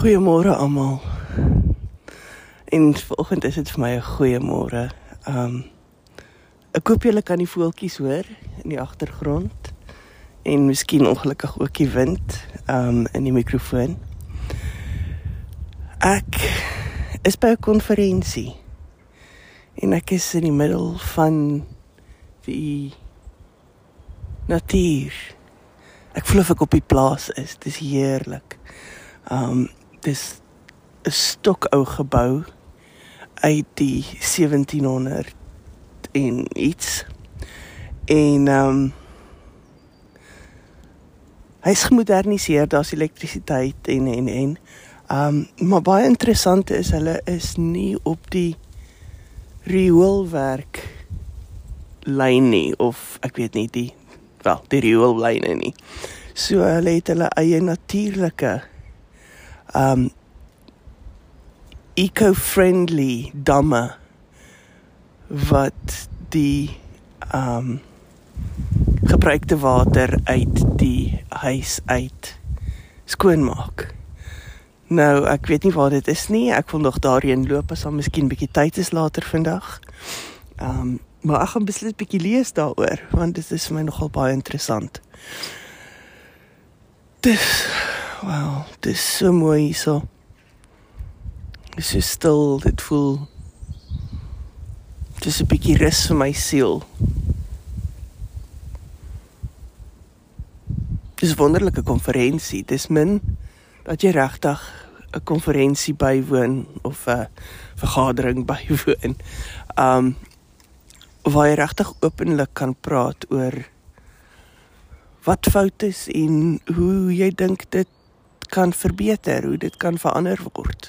Goeiemôre almal. En vanoggend is dit vir my 'n goeiemôre. Ek hoop julle kan die voeltjies hoor in die agtergrond en miskien ongelukkig ook die wind in die mikrofoon. Ek is by 'n konferensie en ek is in die middel van die natuur. Ek voel of ek op die plaas is. Dis heerlik. Dis 'n stokou gebou uit die 1700 en iets. En hy's gemoderniseer, daar's elektrisiteit en maar baie interessant is, hulle is nie op die rioolwerk lyn nie, of ek weet nie, die rioollyne nie. So hulle het hulle eie natuurlike eco-friendly damme wat die gebruikte water uit die huis uit skoonmaak. Nou, ek weet nie waar dit is nie, ek wil nog daarheen loop, as al miskien bietjie tyd is later vandag. Maar ek gaan beslis bietjie lees daaroor, want dit is vir my nogal baie interessant. Dis so mooi hierso. Dis so stil, dit voel, dis 'n bietjie rus vir my siel. Dis 'n wonderlike konferensie, dis min dat jy regtig 'n konferensie bywoon, of 'n vergadering bywoon, waar jy regtig openlik kan praat oor wat fout is en hoe jy dink dit kan verbeter, hoe dit kan verander word.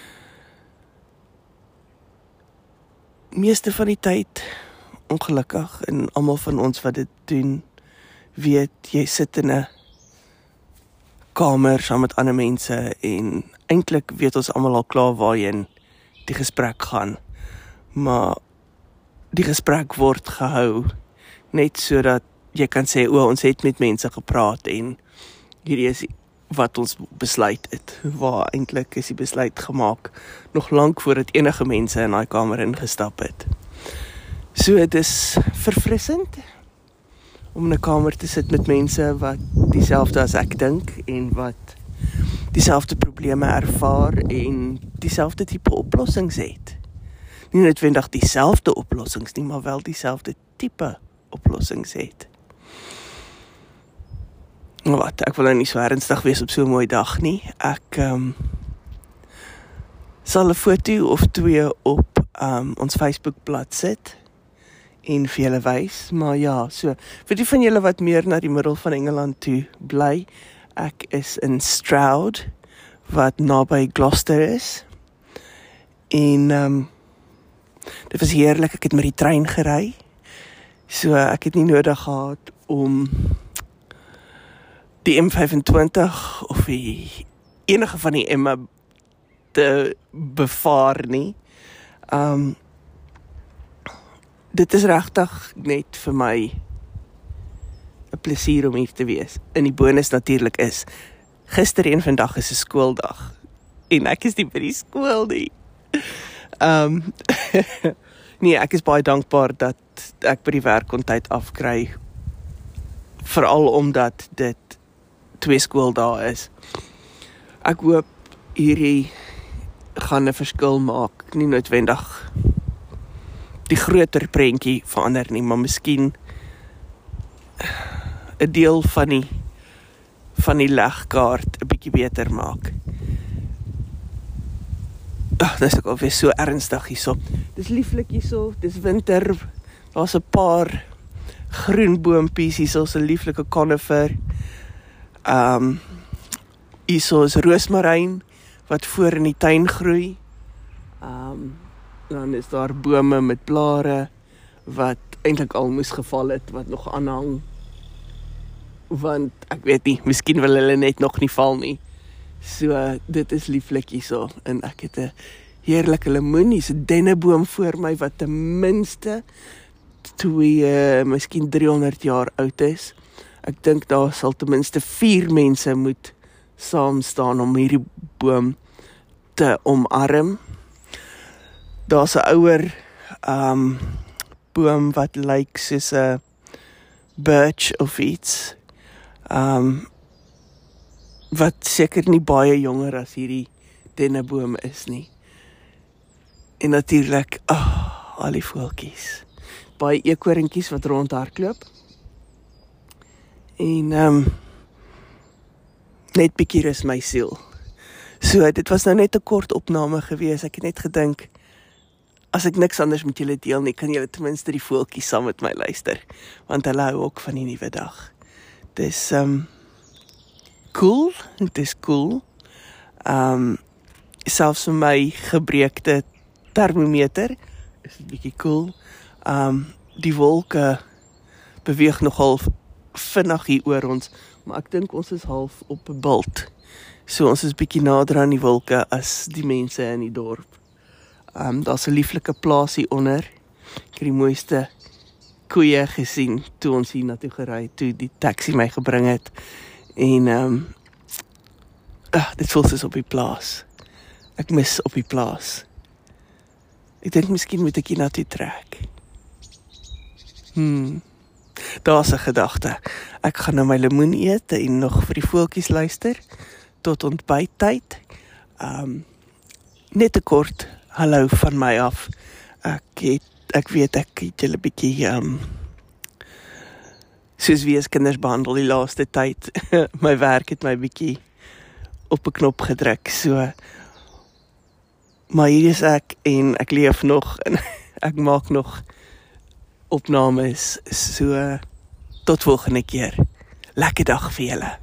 Meeste van die tyd, ongelukkig, en almal van ons wat dit doen, weet, jy sit in 'n kamer saam met ander mense en eintlik weet ons almal al klaar waarheen die gesprek gaan. Maar die gesprek word gehou net sodat jy kan sê, ons het met mense gepraat en hierdie is wat ons besluit het. Waar eintlik is die besluit gemaak nog lank voordat enige mense in daai kamer ingestap het. So dit is verfrissend om in 'n kamer te sit met mense wat dieselfde as ek dink en wat dieselfde probleme ervaar en dieselfde tipe oplossings het. Nie noodwendig dieselfde oplossings nie, maar wel dieselfde tipe oplossings het. Ek wil nou nie so ernstig wees op so 'n mooi dag nie. Ek sal 'n foto of 2 op ons Facebookblad sit en vir julle wys, maar ja, so, vir die van julle wat meer na die middel van Engeland toe bly, ek is in Stroud, wat naby Gloucester is, en dit was heerlik, ek het met die trein gery, so ek het nie nodig gehad om die M25 of enige van die Emme te bevaar nie. Dit is regtig net vir my 'n plesier om hier te wees. En die bonus natuurlik is, gister en vandag is 'n skooldag, en ek is nie by die skool nie. Nee, ek is baie dankbaar dat ek by die werk kon tyd afkry, veral omdat dit 2 skooldae is. Ek hoop hierdie gaan 'n verskil maak, nie noodwendig die groter prentjie verander nie, maar miskien 'n deel van die legkaart 'n bietjie beter maak. Dis ook alweer so ernstig hierso. Dis lieflik hierso, dis winter, daar's 'n paar groen boompies, hierso's 'n lieflike conifer. Hierso is roosmaryn wat voor in die tuin groei. Dan is daar bome met blare wat eintlik al moes geval het, wat nog aanhang. Want ek weet nie, miskien wil hulle net nog nie val nie. So dit is lieflik hierso, en ek het 'n heerlike lemoen, hier's 'n denneboom voor my wat ten minste 2, miskien 300 jaar oud is. Ek dink daar sal ten minste 4 mense moet saam staan om hierdie boom te omarm. Daar's 'n ouer boom wat lyk soos 'n birch of iets, wat seker nie baie jonger as hierdie denneboom is nie. En natuurlik, al die voeltjies. Baie eekoringkies wat rondhardloop. En net bietjie rus my siel. So, dit was nou net 'n kort opname gewees. Ek het net gedink, as ek niks anders met julle deel nie, kan julle ten minste die voeltjies saam met my luister. Want hulle hou ook van die nuwe dag. Dis cool, het is cool. Selfs vir my gebreekte termometer is dit bietjie cool. Die wolke beweeg nogal vinnig hier oor ons, maar ek dink ons is half op 'n bult. So ons is bietjie nader aan die wolke as die mense in die dorp. Daar's 'n lieflike plaasie onder. Ek het die mooiste koeie gesien toe ons hier na toe gery, toe die taxi my gebring het. En dit voel soos op die plaas. Ek mis op die plaas. Ek dink miskien moet ek hier na toe trek. Daar's 'n gedagte. Ek gaan nou my lemoen eet en nog vir die voeltjies luister tot ontbyttyd. Net 'n kort hallo van my af. Ek weet ek het julle bietjie soos wie as kinders behandel die laaste tyd. My werk het my bietjie op 'n knop gedruk, so. Maar hier is ek en ek leef nog en ek maak nog opnames, so tot volgende keer. Lekker dag vir julle.